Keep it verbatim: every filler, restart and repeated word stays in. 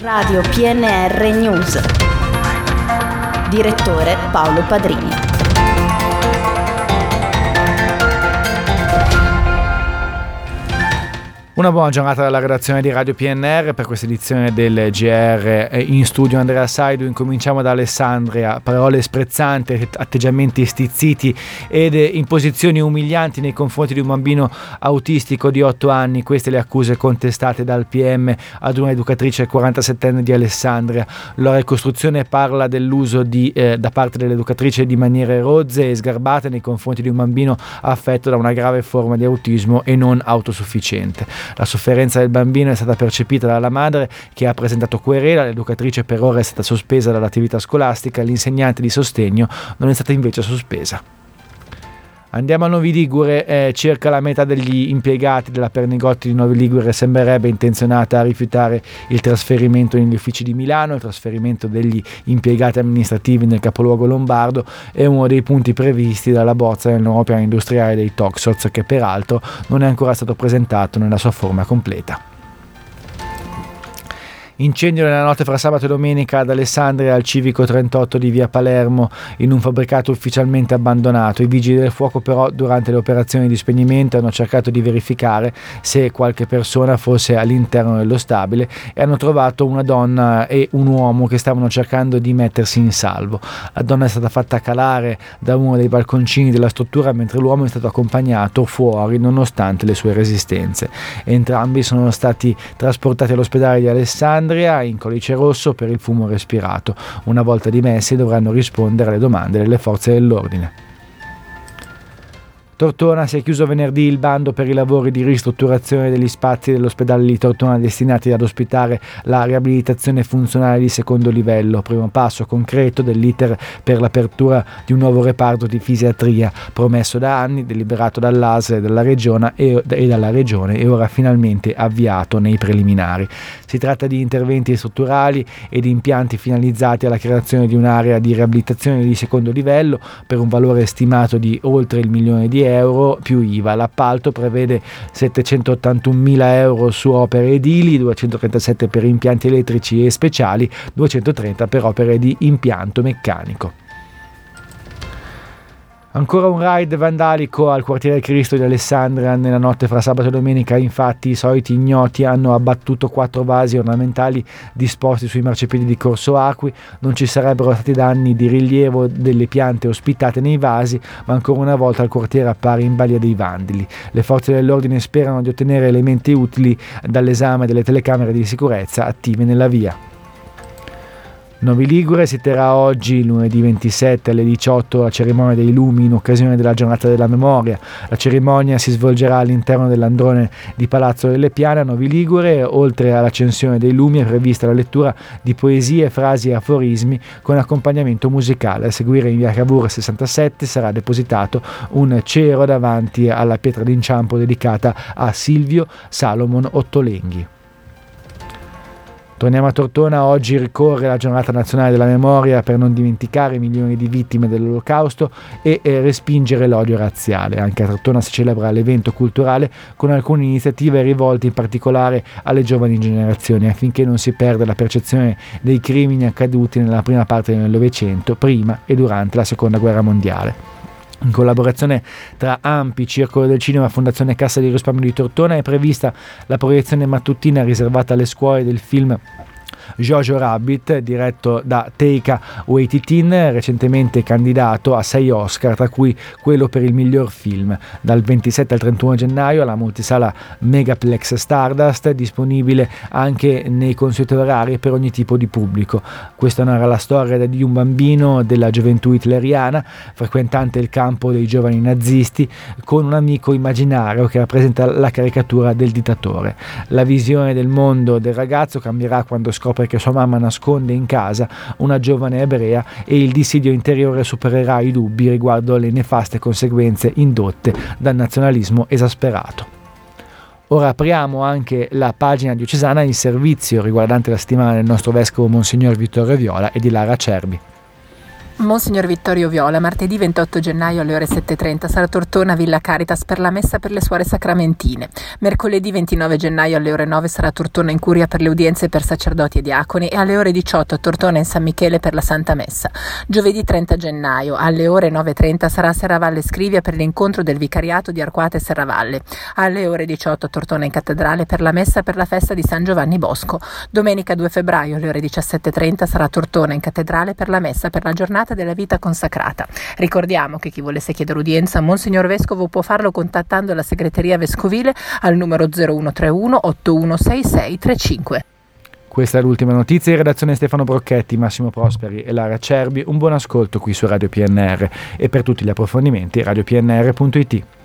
Radio P N R News. Direttore Paolo Padrini. Una buona giornata dalla redazione di Radio P N R per questa edizione del G R. In studio Andrea Saidu. Incominciamo da Alessandria. Parole sprezzanti, atteggiamenti stizziti ed imposizioni umilianti nei confronti di un bambino autistico di otto anni. Queste le accuse contestate dal P M ad una educatrice quarantasettenne di Alessandria. La ricostruzione parla dell'uso di, eh, da parte dell'educatrice di maniere rozze e sgarbate nei confronti di un bambino affetto da una grave forma di autismo e non autosufficiente. La sofferenza del bambino è stata percepita dalla madre, che ha presentato querela. L'educatrice per ora è stata sospesa dall'attività scolastica, l'insegnante di sostegno non è stata invece sospesa. Andiamo a Novi Ligure. Eh, circa la metà degli impiegati della Pernigotti di Novi Ligure sembrerebbe intenzionata a rifiutare il trasferimento negli uffici di Milano. Il trasferimento degli impiegati amministrativi nel capoluogo lombardo è uno dei punti previsti dalla bozza del nuovo piano industriale dei Toxoz, che peraltro non è ancora stato presentato nella sua forma completa. Incendio nella notte fra sabato e domenica ad Alessandria, al civico trentotto di via Palermo, in un fabbricato ufficialmente abbandonato. I vigili del fuoco però durante le operazioni di spegnimento hanno cercato di verificare se qualche persona fosse all'interno dello stabile e hanno trovato una donna e un uomo che stavano cercando di mettersi in salvo. La donna è stata fatta calare da uno dei balconcini della struttura, mentre l'uomo è stato accompagnato fuori nonostante le sue resistenze. Entrambi sono stati trasportati all'ospedale di Alessandria in codice rosso per il fumo respirato. Una volta dimessi dovranno rispondere alle domande delle forze dell'ordine. Tortona: si è chiuso venerdì il bando per i lavori di ristrutturazione degli spazi dell'ospedale di Tortona destinati ad ospitare la riabilitazione funzionale di secondo livello, primo passo concreto dell'iter per l'apertura di un nuovo reparto di fisiatria, promesso da anni, deliberato dall'A S L e dalla regione e, e dalla regione e ora finalmente avviato nei preliminari. Si tratta di interventi strutturali ed impianti finalizzati alla creazione di un'area di riabilitazione di secondo livello per un valore stimato di oltre il milione di euro più I V A. L'appalto prevede settecentottantunomila euro su opere edili, duecentotrentasette per impianti elettrici e speciali, duecentotrenta per opere di impianto meccanico. Ancora un raid vandalico al quartiere Cristo di Alessandria nella notte fra sabato e domenica. Infatti i soliti ignoti hanno abbattuto quattro vasi ornamentali disposti sui marciapiedi di Corso Acqui. Non ci sarebbero stati danni di rilievo delle piante ospitate nei vasi, ma ancora una volta il quartiere appare in balia dei vandali. Le forze dell'ordine sperano di ottenere elementi utili dall'esame delle telecamere di sicurezza attive nella via. Novi Ligure: si terrà oggi, lunedì ventisette alle diciotto, la cerimonia dei lumi in occasione della giornata della memoria. La cerimonia si svolgerà all'interno dell'androne di Palazzo delle Piane a Novi Ligure. Oltre all'accensione dei lumi è prevista la lettura di poesie, frasi e aforismi con accompagnamento musicale. A seguire in via Cavour sessantasette sarà depositato un cero davanti alla pietra d'inciampo dedicata a Silvio Salomon Ottolenghi. Torniamo a Tortona. Oggi ricorre la giornata nazionale della memoria per non dimenticare i milioni di vittime dell'Olocausto e eh, respingere l'odio razziale. Anche a Tortona si celebra l'evento culturale con alcune iniziative rivolte in particolare alle giovani generazioni affinché non si perda la percezione dei crimini accaduti nella prima parte del Novecento, prima e durante la Seconda Guerra Mondiale. In collaborazione tra A M P I, Circolo del Cinema, Fondazione Cassa di Risparmio di Tortona è prevista la proiezione mattutina riservata alle scuole del film Jojo Rabbit, diretto da Taika Waititi, recentemente candidato a sei Oscar, tra cui quello per il miglior film. Dal ventisette al trentuno gennaio alla multisala Megaplex Stardust, disponibile anche nei consueti orari per ogni tipo di pubblico. Questa narra la storia di un bambino della gioventù hitleriana, frequentante il campo dei giovani nazisti, con un amico immaginario che rappresenta la caricatura del dittatore. La visione del mondo del ragazzo cambierà quando scopre che sua mamma nasconde in casa una giovane ebrea e il dissidio interiore supererà i dubbi riguardo alle nefaste conseguenze indotte dal nazionalismo esasperato. Ora apriamo anche la pagina diocesana in servizio riguardante la settimana del nostro vescovo Monsignor Vittorio Viola e di Lara Cerbi. Monsignor Vittorio Viola, martedì ventotto gennaio alle ore sette e trenta sarà Tortona Villa Caritas per la messa per le suore sacramentine. Mercoledì ventinove gennaio alle ore nove sarà Tortona in Curia per le udienze per sacerdoti e diaconi e alle ore diciotto a Tortona in San Michele per la Santa Messa. Giovedì trenta gennaio alle ore nove e trenta sarà Serravalle Scrivia per l'incontro del vicariato di Arquata e Serravalle. Alle ore diciotto a Tortona in Cattedrale per la messa per la festa di San Giovanni Bosco. Domenica due febbraio alle ore diciassette e trenta sarà Tortona in Cattedrale per la messa per la giornata della vita consacrata. Ricordiamo che chi volesse chiedere udienza a Monsignor Vescovo può farlo contattando la segreteria vescovile al numero zero uno tre uno otto uno sei sei tre cinque. Questa è l'ultima notizia. In redazione Stefano Brocchetti, Massimo Prosperi e Lara Cerbi. Un buon ascolto qui su Radio P N R e per tutti gli approfondimenti radio p n r punto i t.